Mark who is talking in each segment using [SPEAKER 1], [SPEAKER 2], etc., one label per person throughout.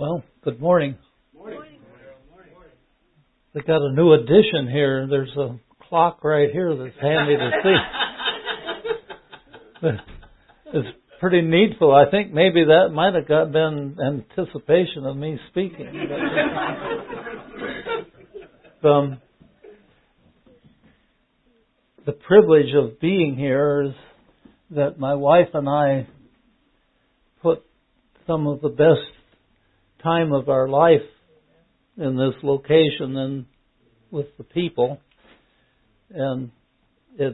[SPEAKER 1] Well, good morning. They got a new addition here. There's a clock right here that's handy to see. It's pretty needful. I think maybe that might have been anticipation of me speaking. The privilege of being here is that my wife and I put some of the best time of our life in this location and with the people, and it's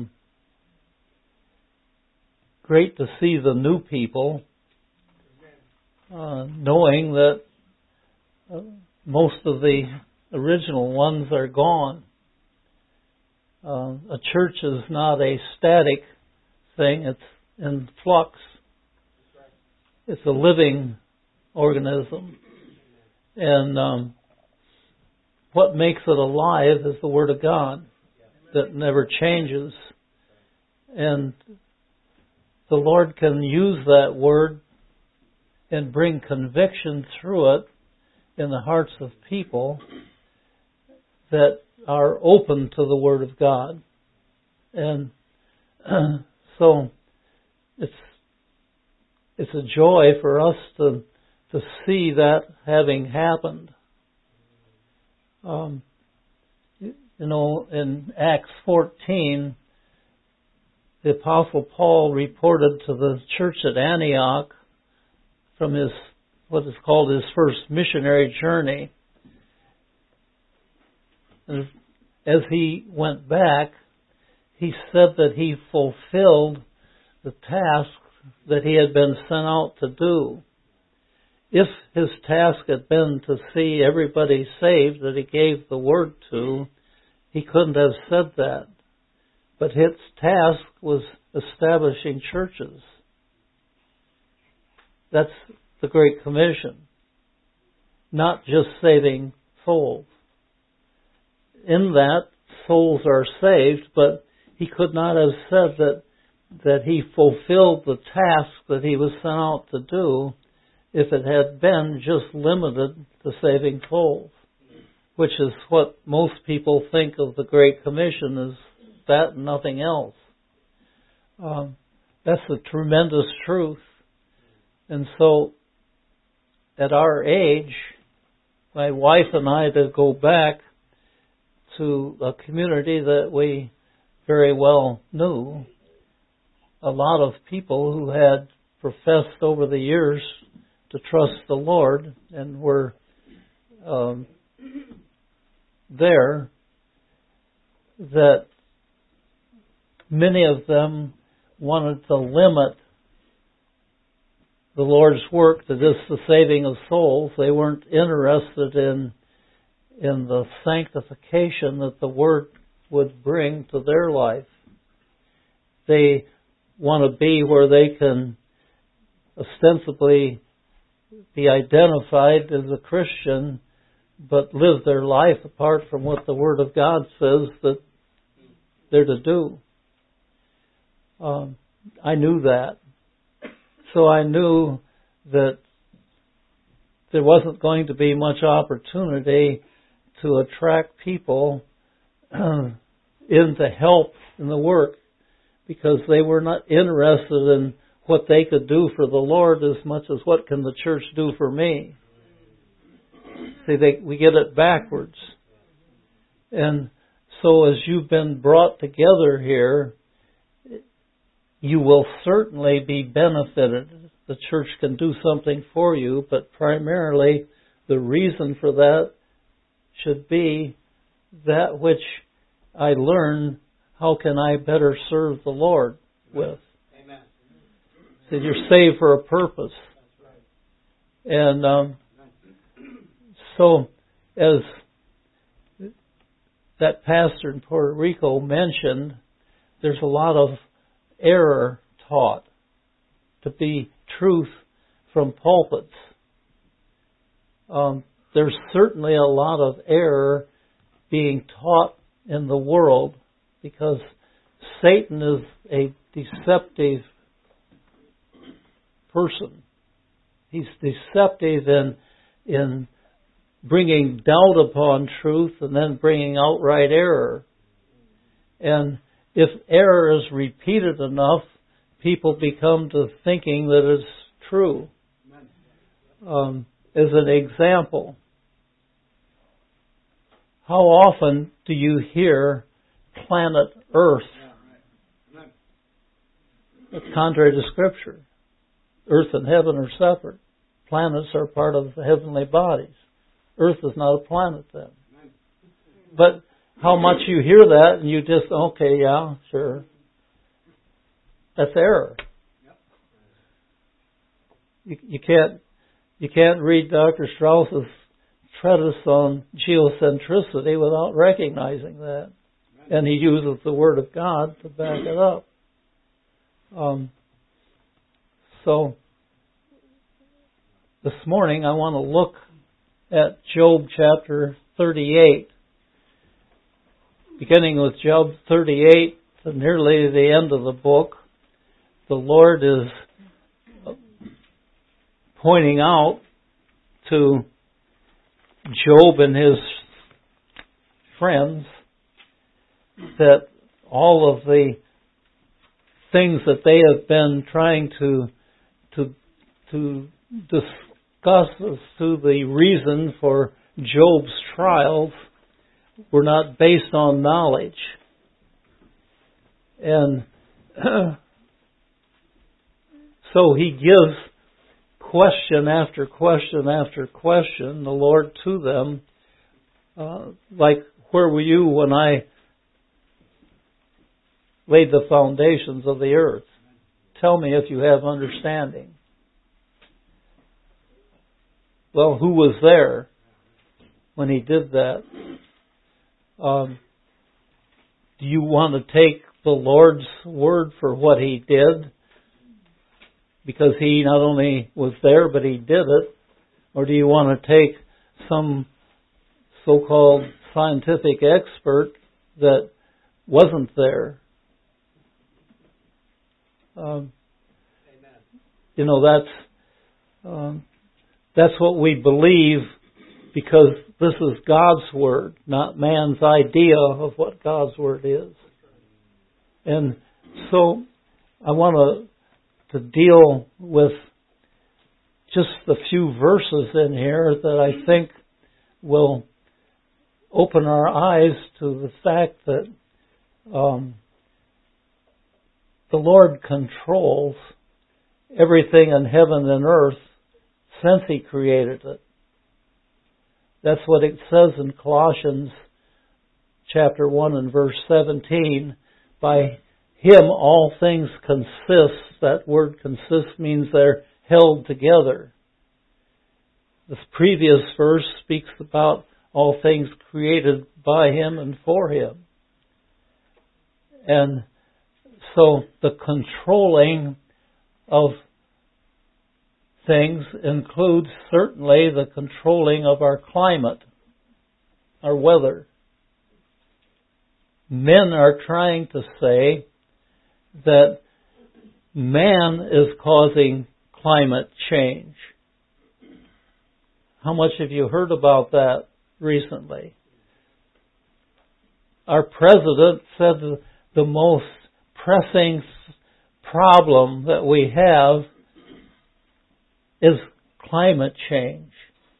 [SPEAKER 1] great to see the new people, knowing that most of the original ones are gone. A church is not a static thing, it's in flux. It's a living organism. And what makes it alive is the Word of God that never changes. And the Lord can use that Word and bring conviction through it in the hearts of people that are open to the Word of God. And so it's a joy for us to see that having happened. In Acts 14, the Apostle Paul reported to the church at Antioch from what is called his first missionary journey. And as he went back, he said that he fulfilled the task that he had been sent out to do. If his task had been to see everybody saved that he gave the word to, he couldn't have said that. But his task was establishing churches. That's the Great Commission. Not just saving souls. In that, souls are saved, but he could not have said that he fulfilled the task that he was sent out to do if it had been just limited to saving souls, which is what most people think of the Great Commission, is that and nothing else. That's a tremendous truth. And so, at our age, my wife and I, to go back to a community that we very well knew, a lot of people who had professed over the years to trust the Lord and were there, that many of them wanted to limit the Lord's work to just the saving of souls. They weren't interested in the sanctification that the Word would bring to their life. They want to be where they can ostensibly be identified as a Christian, but live their life apart from what the Word of God says that they're to do. I knew that. So I knew that there wasn't going to be much opportunity to attract people into help in the work, because they were not interested in what they could do for the Lord as much as what can the church do for me. See, we get it backwards. And so as you've been brought together here, you will certainly be benefited. The church can do something for you, but primarily the reason for that should be that which I learned, how can I better serve the Lord with? Amen. So you're saved for a purpose. And so as that pastor in Puerto Rico mentioned, there's a lot of error taught to be truth from pulpits. There's certainly a lot of error being taught in the world, because Satan is a deceptive person. He's deceptive in in bringing doubt upon truth and then bringing outright error. And if error is repeated enough, people become to thinking that it's true. As an example, how often do you hear planet Earth? It's contrary to Scripture. Earth and heaven are separate. Planets are part of the heavenly bodies. Earth is not a planet then. But how much you hear that and you just, okay, yeah, sure. That's error. You can't read Dr. Strauss's treatise on geocentricity without recognizing that. And he uses the Word of God to back it up. So, this morning I want to look at Job chapter 38. Beginning with Job 38 to nearly the end of the book, the Lord is pointing out to Job and his friends that all of the things that they have been trying to discuss as to the reason for Job's trials were not based on knowledge. And so he gives question after question after question, the Lord to them, like, where were you when I laid the foundations of the earth? Tell me if you have understanding. Well, who was there when he did that? Do you want to take the Lord's word for what he did? Because he not only was there, but he did it. Or do you want to take some so-called scientific expert that wasn't there? You know, that's what we believe, because this is God's Word, not man's idea of what God's Word is. And so I want to deal with just a few verses in here that I think will open our eyes to the fact that the Lord controls everything in heaven and earth since He created it. That's what it says in Colossians chapter 1 and verse 17. By Him all things consist. That word consist means they're held together. This previous verse speaks about all things created by Him and for Him. And so the controlling of things includes certainly the controlling of our climate, our weather. Men are trying to say that man is causing climate change. How much have you heard about that recently? Our president said the most pressing problem that we have is climate change.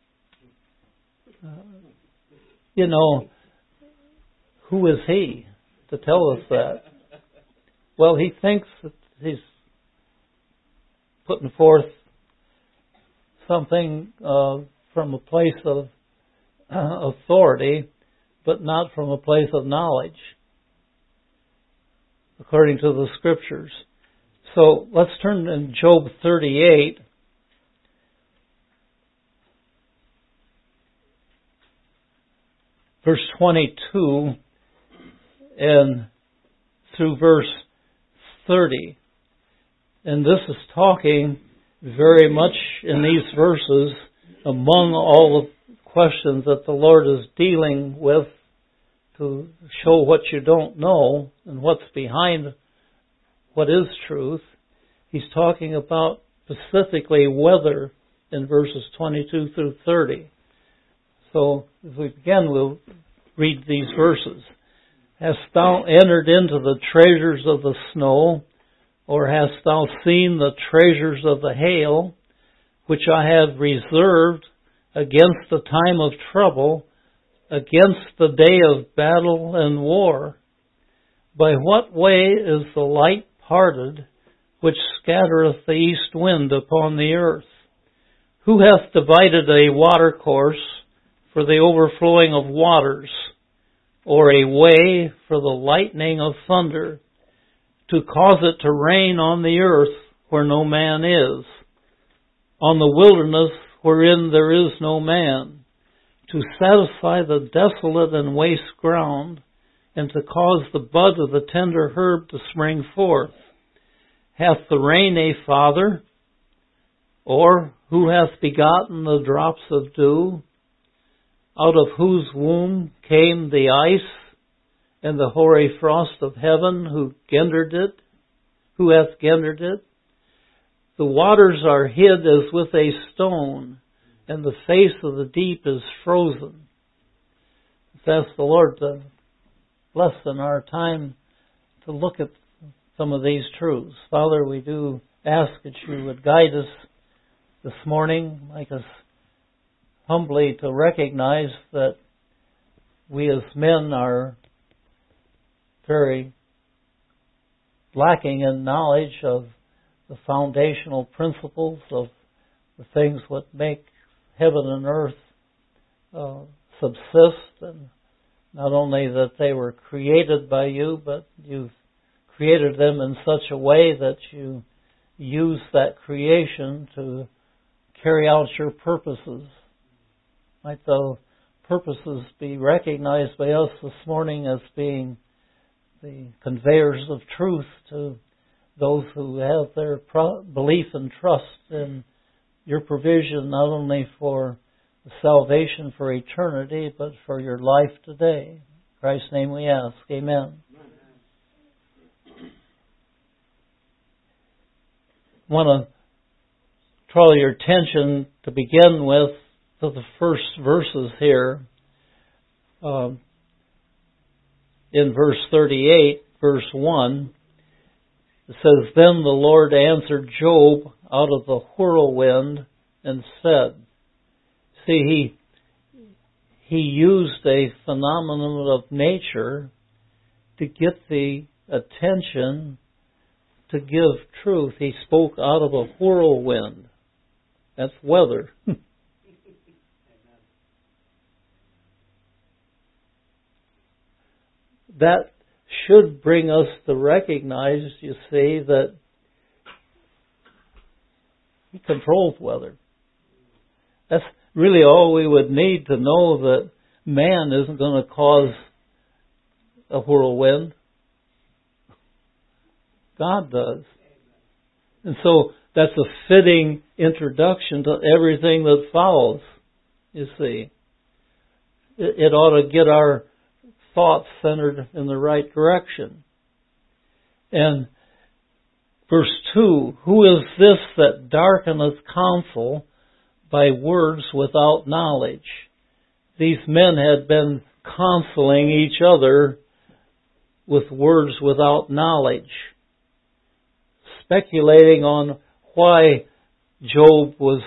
[SPEAKER 1] You know, who is he to tell us that? Well, he thinks that he's putting forth something from a place of authority, but not from a place of knowledge, according to the Scriptures. So let's turn to Job 38. Verse 22 and through verse 30. And this is talking very much in these verses, among all the questions that the Lord is dealing with to show what you don't know and what's behind what is truth. He's talking about specifically weather in verses 22 through 30. So as we begin, we'll read these verses. Hast thou entered into the treasures of the snow, or hast thou seen the treasures of the hail, which I have reserved against the time of trouble, against the day of battle and war? By what way is the light parted, which scattereth the east wind upon the earth? Who hath divided a watercourse for the overflowing of waters, or a way for the lightning of thunder, to cause it to rain on the earth where no man is, on the wilderness wherein there is no man, to satisfy the desolate and waste ground, and to cause the bud of the tender herb to spring forth? Hath the rain a father? Or who hath begotten the drops of dew? Out of whose womb came the ice, and the hoary frost of heaven, who gendered it? Who hath gendered it? The waters are hid as with a stone, and the face of the deep is frozen. Let's ask the Lord to bless in our time to look at some of these truths. Father, we do ask that you would guide us this morning, make us humbly to recognize that we as men are very lacking in knowledge of the foundational principles of the things that make heaven and earth subsist, and not only that they were created by you, but you've created them in such a way that you use that creation to carry out your purposes. Might those purposes be recognized by us this morning as being the conveyors of truth to those who have their belief and trust in your provision, not only for the salvation for eternity, but for your life today. In Christ's name we ask. Amen. I want to draw your attention to begin with to the first verses here. In verse 38, verse 1, it says, Then the Lord answered Job out of the whirlwind and said. See, he used a phenomenon of nature to get the attention, to give truth. He spoke out of a whirlwind. That's weather. That should bring us to recognize, you see, that He controls weather. That's really all we would need to know, that man isn't going to cause a whirlwind. God does. And so that's a fitting introduction to everything that follows, you see. It ought to get our thoughts centered in the right direction. And verse 2, Who is this that darkeneth counsel by words without knowledge? These men had been counseling each other with words without knowledge, speculating on why Job was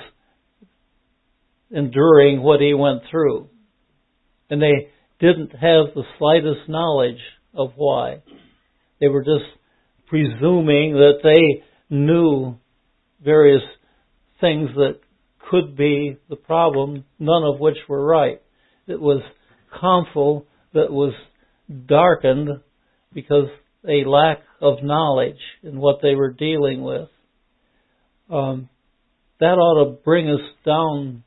[SPEAKER 1] enduring what he went through. And they didn't have the slightest knowledge of why. They were just presuming that they knew various things that could be the problem, none of which were right. It was counsel that was darkened because a lack of knowledge in what they were dealing with. That ought to bring us down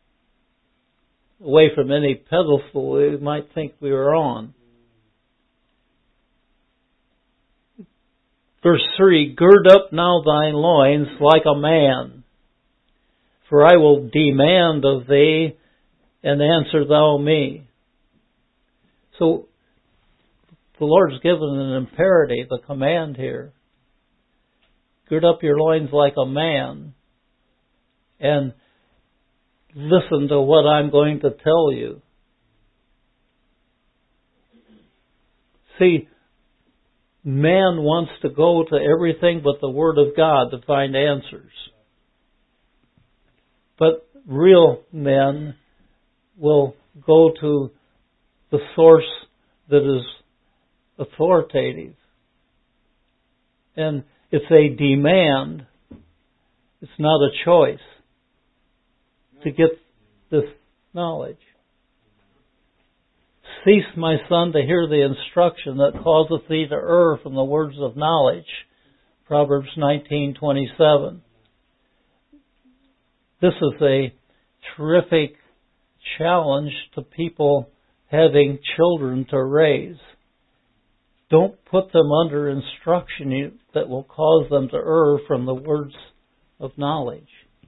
[SPEAKER 1] away from any pedestal we might think we were on. Verse 3, Gird up now thine loins like a man, for I will demand of thee, and answer thou me. So, the Lord's given an imperative, a command here. Gird up your loins like a man. And listen to what I'm going to tell you. See, man wants to go to everything but the Word of God to find answers. But real men will go to the source that is authoritative. And it's a demand. It's not a choice to get this knowledge. Cease, my son, to hear the instruction that causeth thee to err from the words of knowledge. Proverbs 19:27. This is a terrific challenge to people having children to raise. Don't put them under instruction that will cause them to err from the words of knowledge.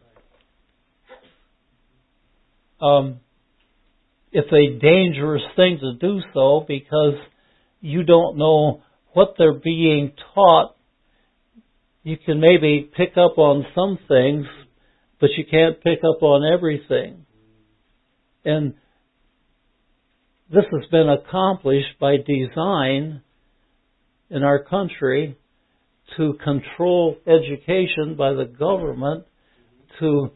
[SPEAKER 1] It's a dangerous thing to do so because you don't know what they're being taught. You can maybe pick up on some things, but you can't pick up on everything. And this has been accomplished by design in our country to control education by the government, to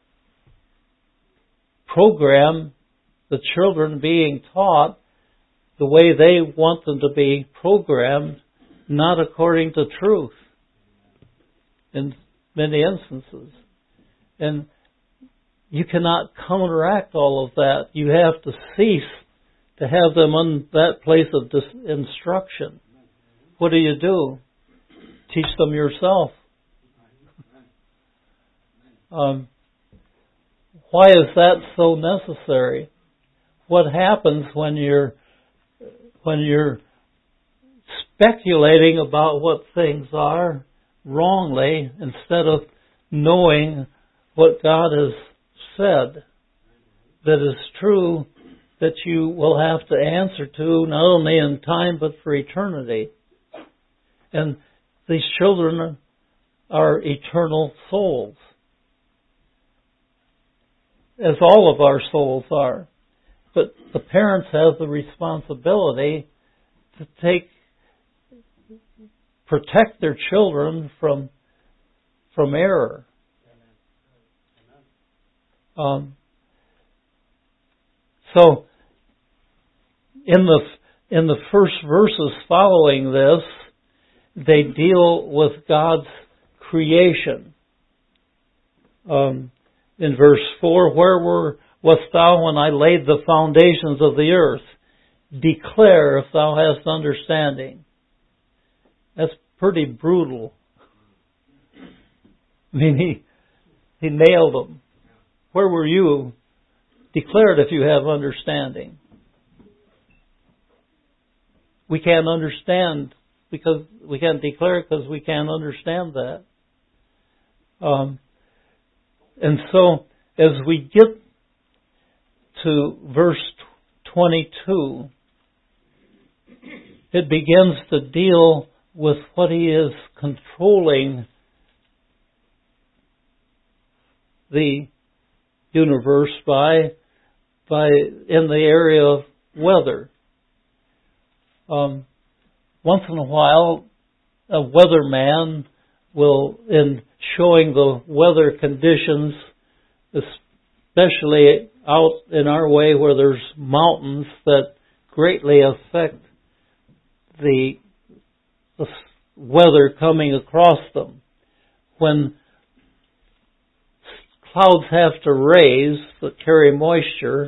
[SPEAKER 1] program the children being taught the way they want them to be programmed, not according to truth in many instances. And you cannot counteract all of that. You have to cease to have them on that place of instruction. What do? Teach them yourself. Why is that so necessary? What happens when you're speculating about what things are wrongly instead of knowing what God has said that is true, that you will have to answer to not only in time but for eternity? And these children are eternal souls, as all of our souls are. But the parents have the responsibility to protect their children from error. So, in the first verses following this, they deal with God's creation. In verse 4, where wast thou when I laid the foundations of the earth? Declare if thou hast understanding. That's pretty brutal. I mean, he nailed them. Where were you? Declare it if you have understanding. We can't understand because we can't declare it because we can't understand that. And so, as we get to verse 22, it begins to deal with what he is controlling the universe by in the area of weather. Once in a while, a weatherman will, in showing the weather conditions, especially out in our way where there's mountains that greatly affect the weather coming across them. When clouds have to raise that carry moisture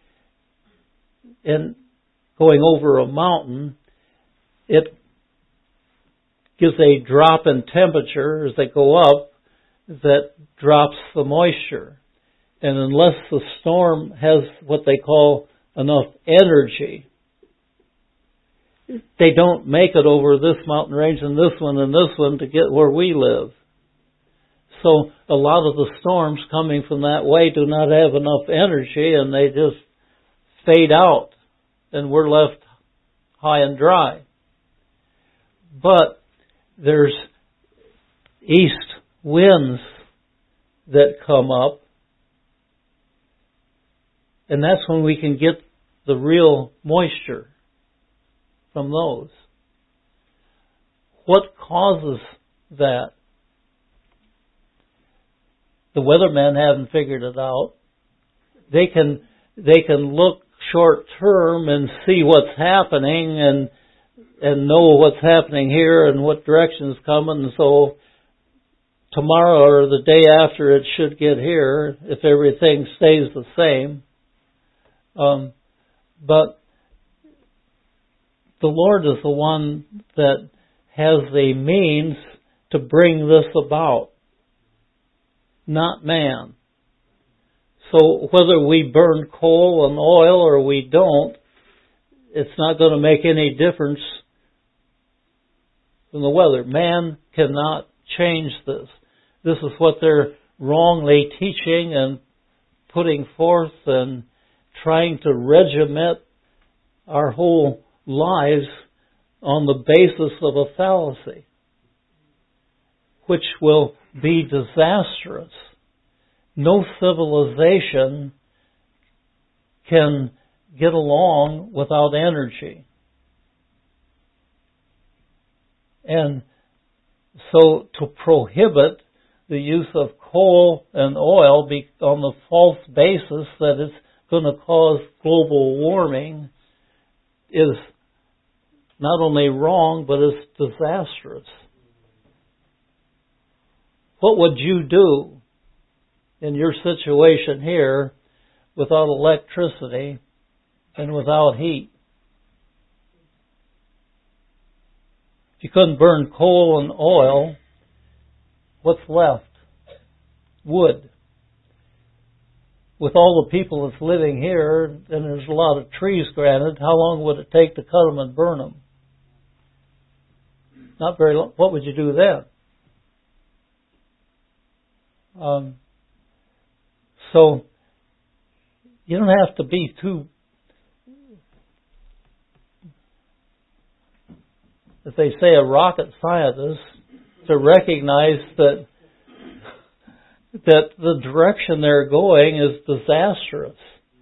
[SPEAKER 1] in going over a mountain, it gives a drop in temperature as they go up that drops the moisture. And unless the storm has what they call enough energy, they don't make it over this mountain range and this one to get where we live. So a lot of the storms coming from that way do not have enough energy and they just fade out and we're left high and dry. But there's east winds that come up And that's when we can get the real moisture from those. What causes that? The weathermen haven't figured it out. They can look short term and see what's happening and know what's happening here and what direction is coming. And so tomorrow or the day after it should get here if everything stays the same. But the Lord is the one that has the means to bring this about, not man. So whether we burn coal and oil or we don't, it's not going to make any difference in the weather. Man cannot change this. This is what they're wrongly teaching and putting forth and trying to regiment our whole lives on the basis of a fallacy, which will be disastrous. No civilization can get along without energy. And so to prohibit the use of coal and oil on the false basis that it's going to cause global warming is not only wrong, but it's disastrous. What would you do in your situation here without electricity and without heat? If you couldn't burn coal and oil, what's left? Wood. With all the people that's living here, and there's a lot of trees granted, how long would it take to cut them and burn them? Not very long. What would you do then? So, you don't have to be too, as they say, a rocket scientist to recognize that the direction they're going is disastrous.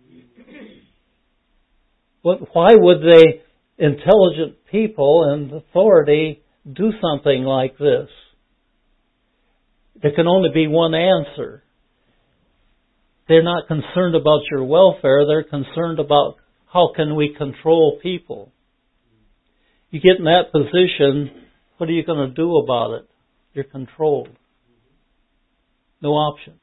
[SPEAKER 1] Why would intelligent people and authority do something like this? There can only be one answer. They're not concerned about your welfare. They're concerned about how can we control people. You get in that position, what are you going to do about it? You're controlled. No options.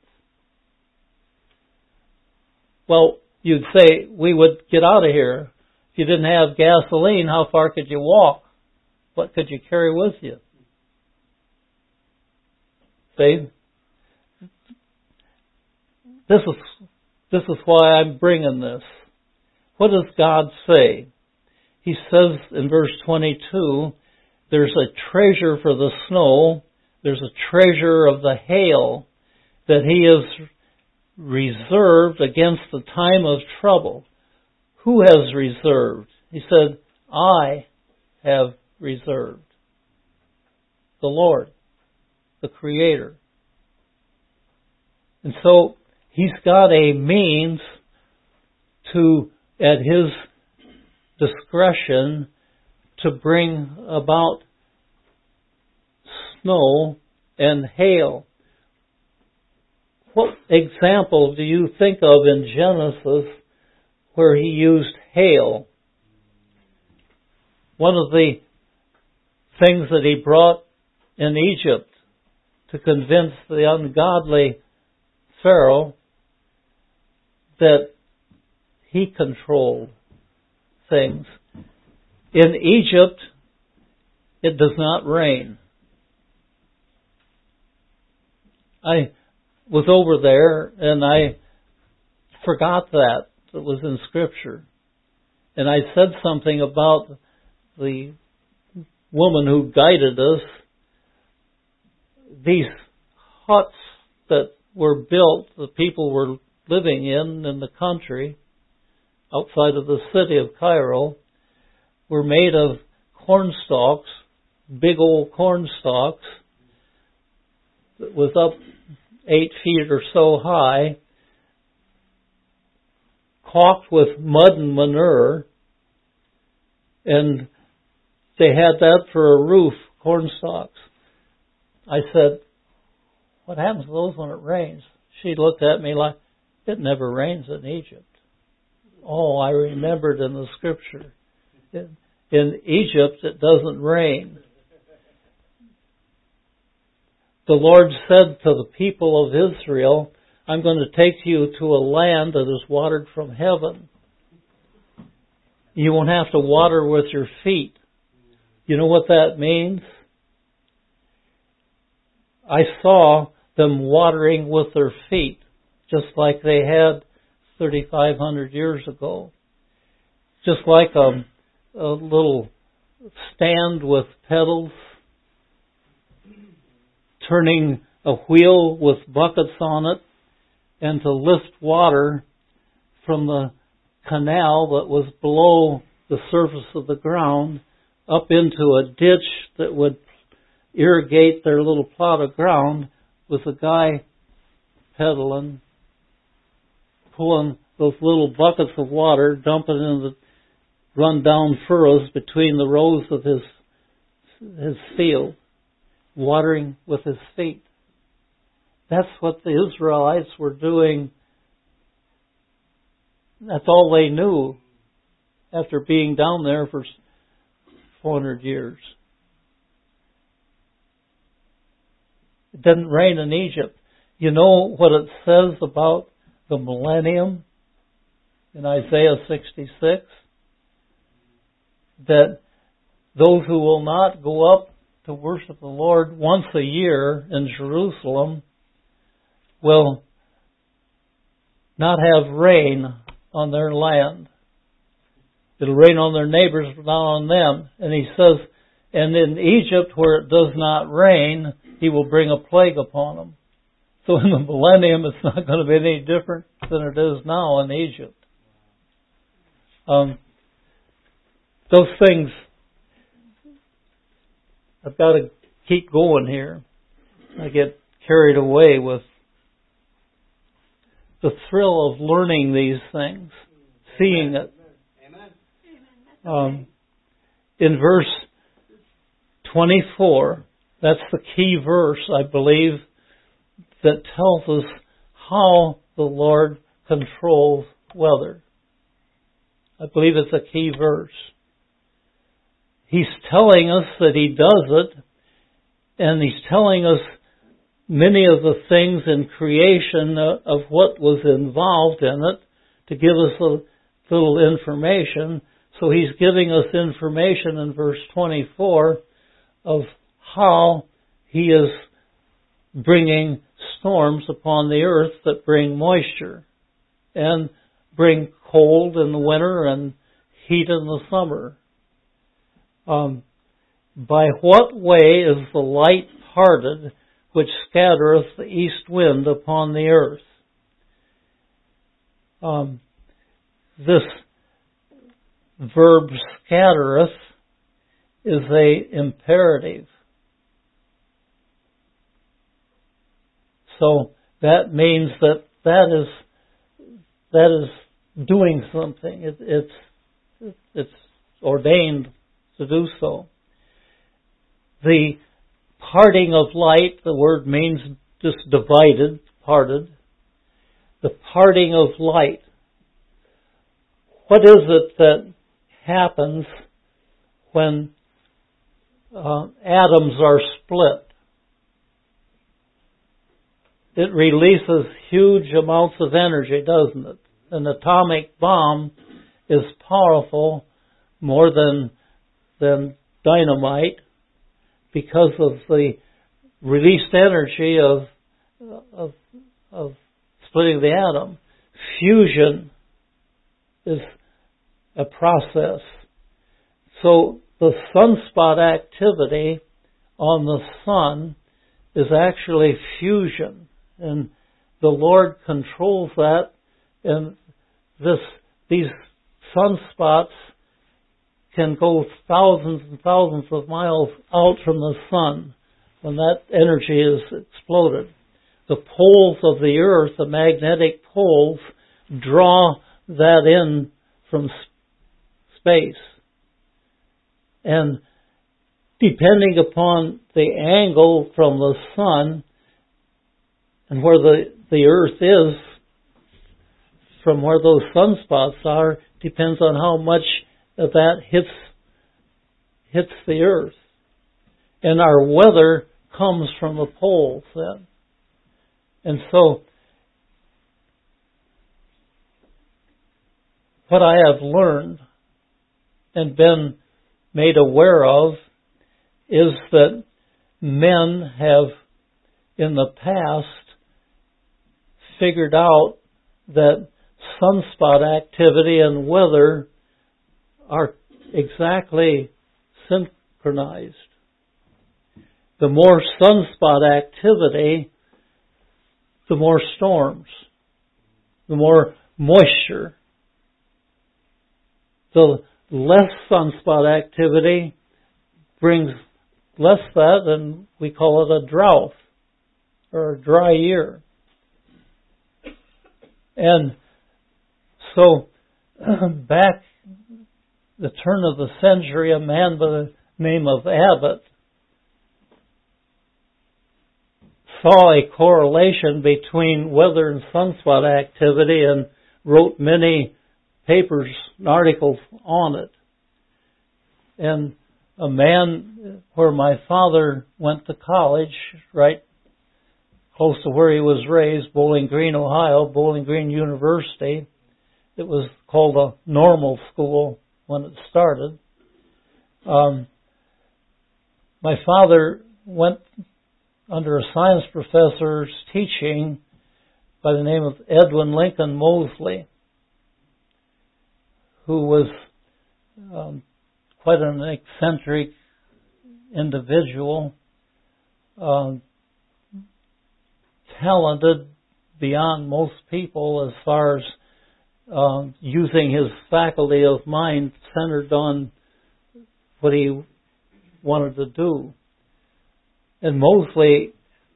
[SPEAKER 1] Well, you'd say, we would get out of here. If you didn't have gasoline, how far could you walk? What could you carry with you? See? This is why I'm bringing this. What does God say? He says in verse 22, there's a treasure for the snow, there's a treasure of the hail that He has reserved against the time of trouble. Who has reserved? He said, I have reserved. The Lord, the Creator. And so He's got a means to, at His discretion, to bring about snow and hail. What example do you think of in Genesis where He used hail? One of the things that He brought in Egypt to convince the ungodly Pharaoh that he controlled things. In Egypt, it does not rain. I was over there and I forgot that. It was in Scripture. And I said something about the woman who guided us. These huts that were built, the people were living in the country, outside of the city of Cairo, were made of corn stalks, big old corn stalks, that was up 8 feet or so high, caulked with mud and manure, and they had that for a roof, corn stalks. I said, what happens to those when it rains? She looked at me like, it never rains in Egypt. Oh, I remembered in the scripture. In Egypt, it doesn't rain. The Lord said to the people of Israel, I'm going to take you to a land that is watered from heaven. You won't have to water with your feet. You know what that means? I saw them watering with their feet, just like they had 3,500 years ago. Just like a little stand with pedals, turning a wheel with buckets on it, and to lift water from the canal that was below the surface of the ground up into a ditch that would irrigate their little plot of ground, with a guy pedaling, pulling those little buckets of water, dumping in the run-down furrows between the rows of his field, watering with his feet. That's what the Israelites were doing. That's all they knew after being down there for 400 years. It didn't rain in Egypt. You know what it says about the millennium in Isaiah 66? That those who will not go up to worship the Lord once a year in Jerusalem will not have rain on their land. It'll rain on their neighbors, but not on them. And he says, and in Egypt where it does not rain, he will bring a plague upon them. So in the millennium, it's not going to be any different than it is now in Egypt. Those things, I've got to keep going here. I get carried away with the thrill of learning these things, seeing it. In verse 24, that's the key verse, I believe, that tells us how the Lord controls weather. I believe it's a key verse. He's telling us that He does it, and He's telling us many of the things in creation of what was involved in it to give us a little information. So He's giving us information in verse 24 of how He is bringing storms upon the earth that bring moisture and bring cold in the winter and heat in the summer. By what way is the light parted which scattereth the east wind upon the earth? This verb scattereth is a imperative. So that means that is doing something. It's ordained to do so. The parting of light, the word means just divided, parted. The parting of light. What is it that happens when atoms are split? It releases huge amounts of energy, doesn't it? An atomic bomb is powerful more than dynamite because of the released energy of splitting the atom. Fusion is a process. So the sunspot activity on the sun is actually fusion. And the Lord controls that. And these sunspots can go thousands and thousands of miles out from the sun when that energy is exploded. The poles of the earth, the magnetic poles, draw that in from space. And depending upon the angle from the sun and where the earth is, from where those sunspots are, depends on how much of that hits the earth. And our weather comes from the poles then. And so, what I have learned and been made aware of is that men have in the past figured out that sunspot activity and weather are exactly synchronized. The more sunspot activity, the more storms, the more moisture. The less sunspot activity brings less that, and we call it a drought or a dry year. And so, back the turn of the century, a man by the name of Abbott saw a correlation between weather and sunspot activity and wrote many papers and articles on it. And a man where my father went to college, right close to where he was raised, Bowling Green, Ohio, Bowling Green University. It was called a normal school when it started. My father went under a science professor's teaching by the name of Edwin Lincoln Moseley, who was quite an eccentric individual, talented beyond most people as far as using his faculty of mind centered on what he wanted to do. And Moseley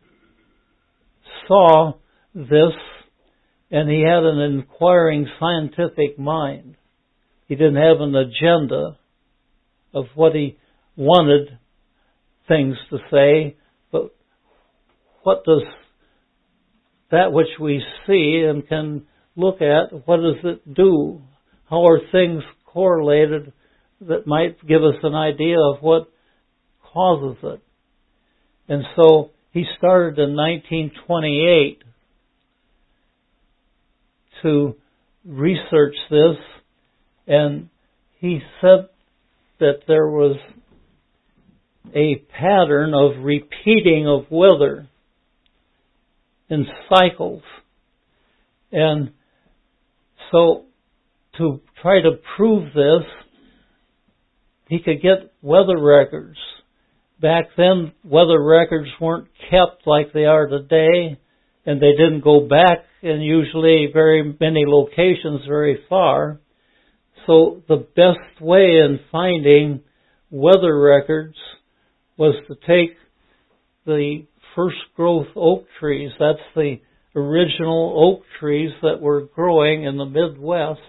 [SPEAKER 1] saw this, and he had an inquiring scientific mind. He didn't have an agenda of what he wanted things to say, but what does that which we see and can look at, what does it do? How are things correlated that might give us an idea of what causes it? And so he started in 1928 to research this, and he said that there was a pattern of repeating of weather in cycles. And so to try to prove this, he could get weather records. Back then, weather records weren't kept like they are today, and they didn't go back in usually very many locations very far. So the best way in finding weather records was to take the first growth oak trees. That's the original oak trees that were growing in the Midwest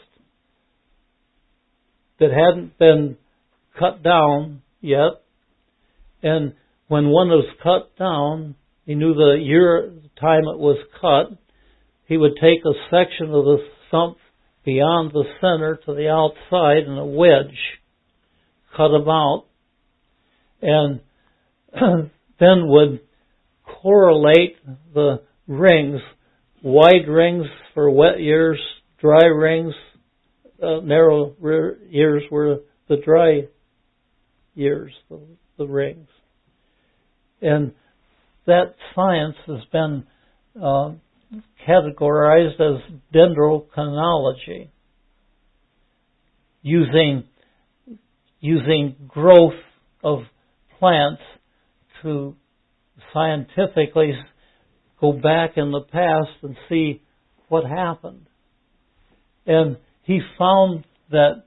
[SPEAKER 1] that hadn't been cut down yet. And when one was cut down, he knew the year, the time it was cut. He would take a section of the stump beyond the center to the outside in a wedge, cut them out, and then would correlate the rings, wide rings for wet years, dry rings, narrow years were the dry years, the rings. And that science has been categorized as dendrochronology, using growth of plants to scientifically go back in the past and see what happened. And he found that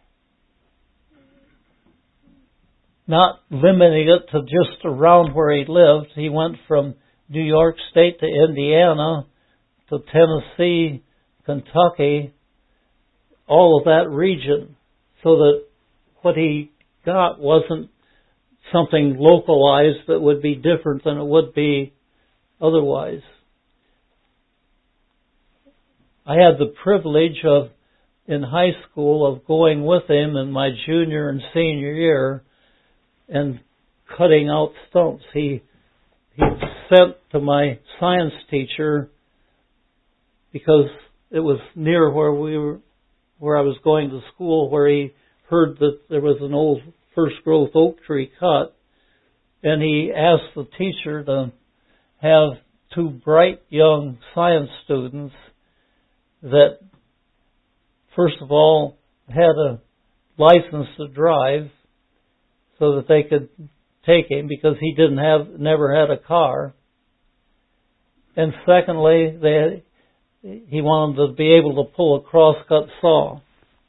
[SPEAKER 1] not limiting it to just around where he lived, he went from New York State to Indiana to Tennessee, Kentucky, all of that region, so that what he got wasn't something localized that would be different than it would be otherwise. I had the privilege of, in high school, of going with him in my junior and senior year and cutting out stumps. He sent to my science teacher, because it was near where I was going to school, where he heard that there was an old first growth oak tree cut, and he asked the teacher to have two bright young science students that, first of all, had a license to drive so that they could take him, because he never had a car. And secondly, he wanted them to be able to pull a crosscut saw.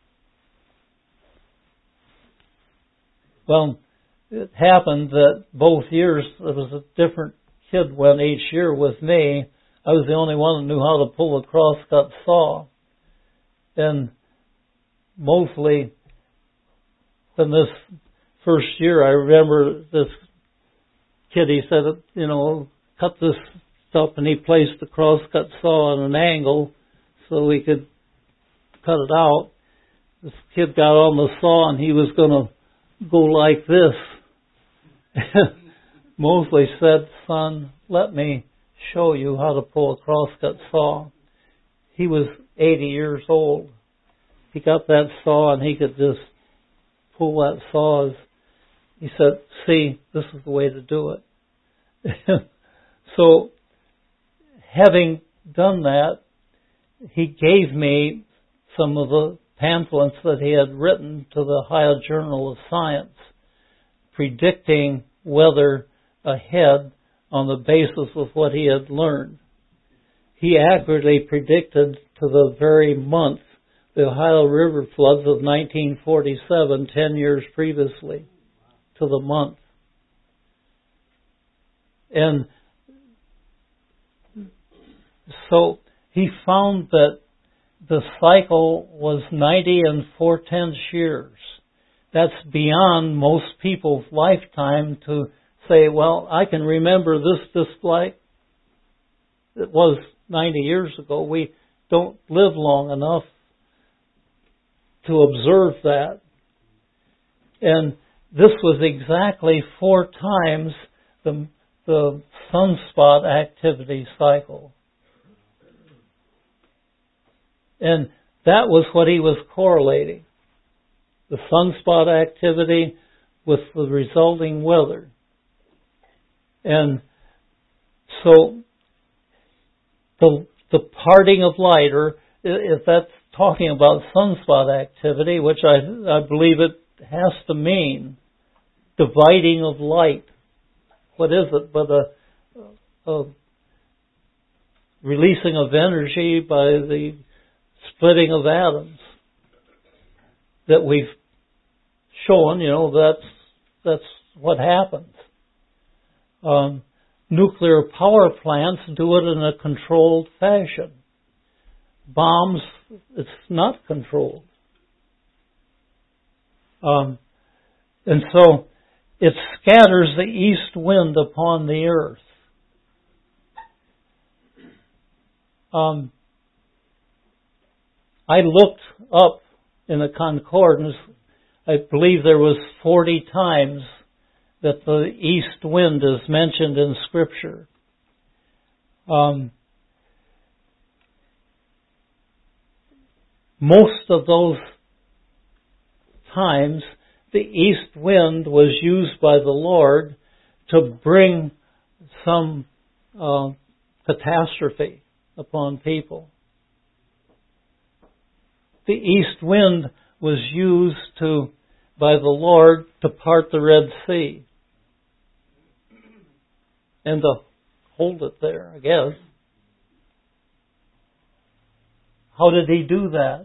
[SPEAKER 1] Well, it happened that both years there was a different kid went each year with me. I was the only one that knew how to pull a crosscut saw. And mostly, in this first year, I remember this kid, he said, cut this stuff, and he placed the crosscut saw on an angle so we could cut it out. This kid got on the saw, and he was going to go like this. Mosley said, "Son, let me show you how to pull a crosscut saw." He was 80 years old. He got that saw, and he could just pull that saw. He said, "See, this is the way to do it." So, having done that, he gave me some of the pamphlets that he had written to the Ohio Journal of Science, predicting weather ahead on the basis of what he had learned. He accurately predicted to the very month the Ohio River floods of 1947, 10 years previously, to the month. And so he found that the cycle was 90 4/10 years. That's beyond most people's lifetime to say, well, I can remember this like it was 90 years ago. We don't live long enough to observe that. And this was exactly 4 times the sunspot activity cycle. And that was what he was correlating. The sunspot activity with the resulting weather. And so the parting of light, or if that's talking about sunspot activity, which I believe it has to mean, dividing of light. What is it but a releasing of energy by the splitting of atoms that we've shown, that's what happens. Nuclear power plants do it in a controlled fashion. Bombs, it's not controlled. And so it scatters the east wind upon the earth. I looked up in the concordance. I believe there was 40 times that the east wind is mentioned in Scripture. Most of those times, the east wind was used by the Lord to bring some catastrophe upon people. The east wind was used by the Lord to part the Red Sea and to hold it there, I guess. How did he do that?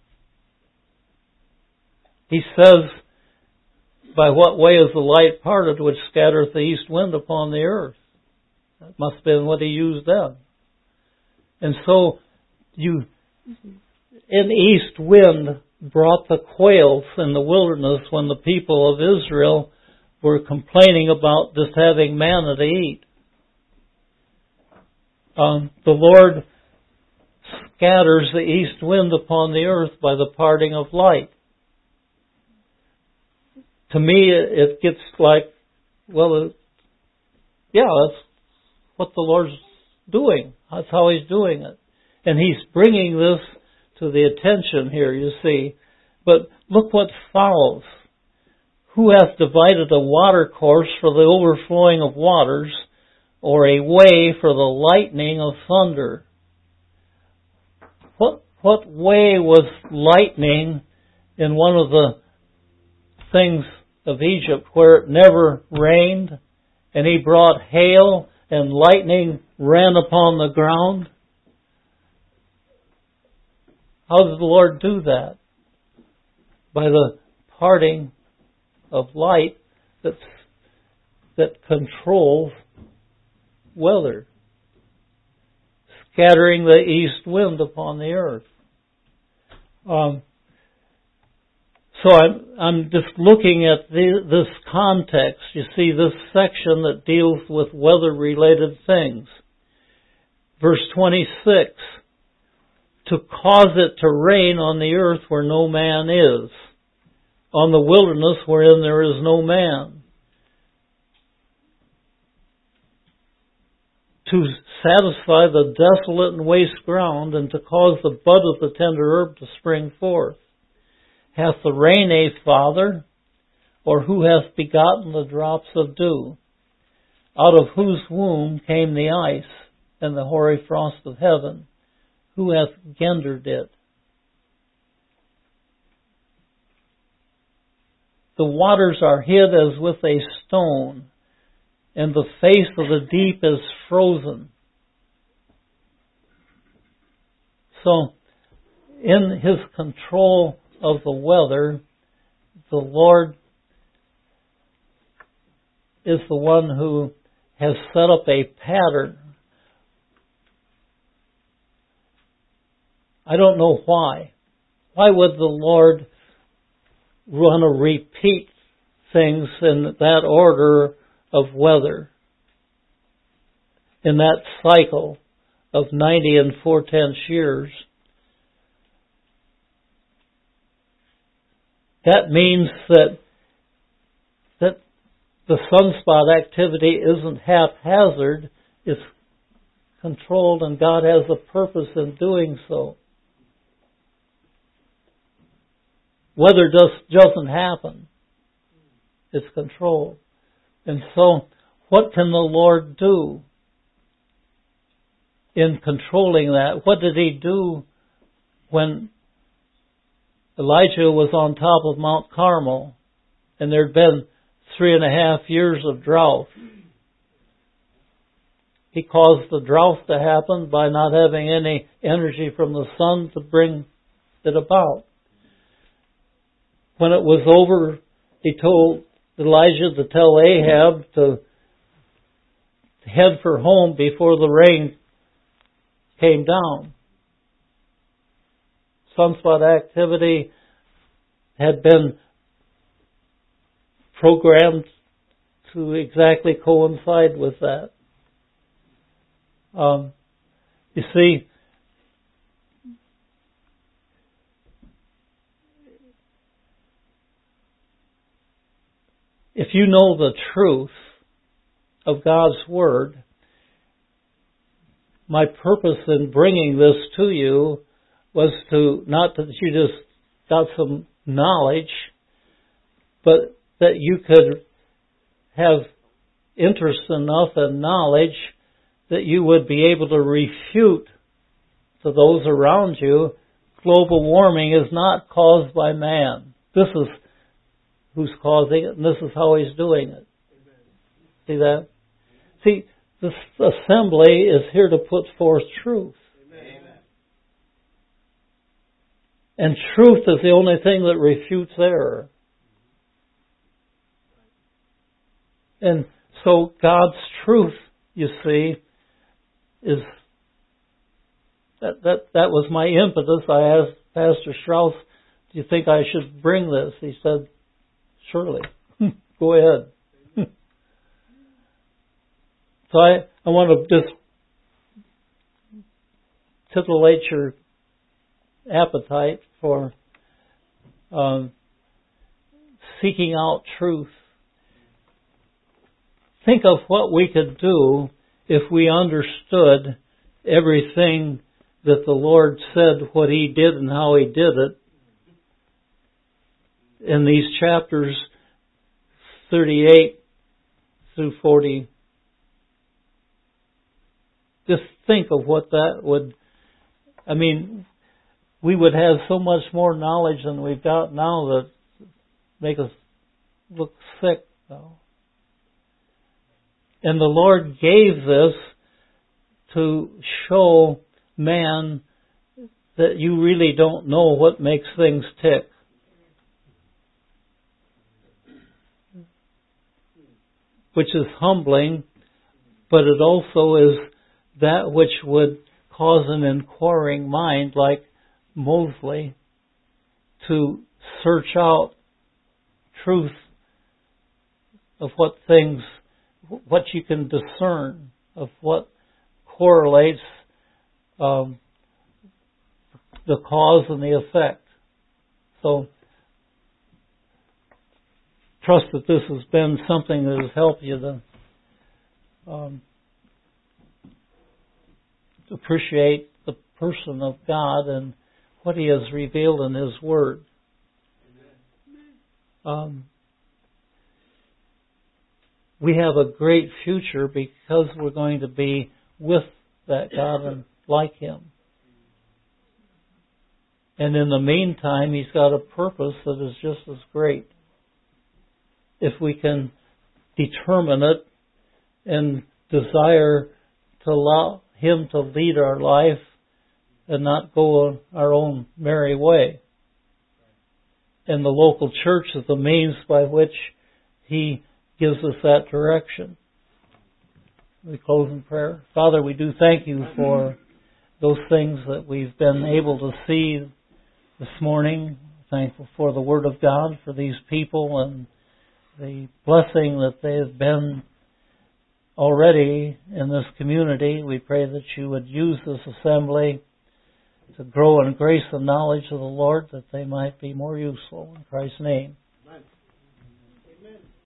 [SPEAKER 1] He says, by what way is the light parted which scattereth the east wind upon the earth? That must have been what he used then. And so an east wind brought the quails in the wilderness when the people of Israel were complaining about just having manna to eat. The Lord scatters the east wind upon the earth by the parting of light. To me, it gets like, well, that's what the Lord's doing. That's how He's doing it. And He's bringing this to the attention here, you see. But look what follows. Who hath divided a water course for the overflowing of waters, or a way for the lightning of thunder? What way was lightning in one of the things of Egypt where it never rained, and He brought hail and lightning ran upon the ground? How did the Lord do that? By the parting of light that controls weather, scattering the east wind upon the earth. So I'm just looking at this context. You see this section that deals with weather-related things. Verse 26, to cause it to rain on the earth where no man is, on the wilderness wherein there is no man, to satisfy the desolate and waste ground, and to cause the bud of the tender herb to spring forth. Hath the rain a father, or who hath begotten the drops of dew? Out of whose womb came the ice, and the hoary frost of heaven? Who hath gendered it? The waters are hid as with a stone, and the face of the deep is frozen. So, in His control of the weather, the Lord is the one who has set up a pattern. I don't know why. Why would the Lord want to repeat things in that order of weather, in that cycle of 90 and 4/10 years? That means that the sunspot activity isn't haphazard, it's controlled, and God has a purpose in doing so. Weather doesn't happen. It's controlled. And so, what can the Lord do in controlling that? What did He do when Elijah was on top of Mount Carmel and there'd been 3.5 years of drought? He caused the drought to happen by not having any energy from the sun to bring it about. When it was over, He told Elijah to tell Ahab to head for home before the rain came down. Sunspot activity had been programmed to exactly coincide with that. You see, if you know the truth of God's Word, my purpose in bringing this to you was to, not that you just got some knowledge, but that you could have interest enough and knowledge that you would be able to refute to those around you, global warming is not caused by man. This is who's causing it, and this is how He's doing it. Amen. See that? See, this assembly is here to put forth truth. Amen. And truth is the only thing that refutes error. And so God's truth, you see, is that was my impetus. I asked Pastor Strauss, do you think I should bring this? He said, surely. Go ahead. So I want to just titillate your appetite for seeking out truth. Think of what we could do if we understood everything that the Lord said, what He did and how He did it in these chapters 38 through 40. Just think of what that would, we would have so much more knowledge than we've got now that make us look sick now. And the Lord gave this to show man that you really don't know what makes things tick. Which is humbling, but it also is that which would cause an inquiring mind like Mosley to search out truth of what you can discern, of what correlates the cause and the effect. So, trust that this has been something that has helped you to appreciate the person of God and what He has revealed in His Word. We have a great future because we're going to be with that God and like Him. And in the meantime, He's got a purpose that is just as great. If we can determine it and desire to allow Him to lead our life and not go our own merry way. And the local church is the means by which He gives us that direction. We close in prayer. Father, we do thank You for those things that we've been able to see this morning. Thankful for the Word of God, for these people, and the blessing that they have been already in this community. We pray that You would use this assembly to grow in grace and knowledge of the Lord, that they might be more useful. In Christ's name.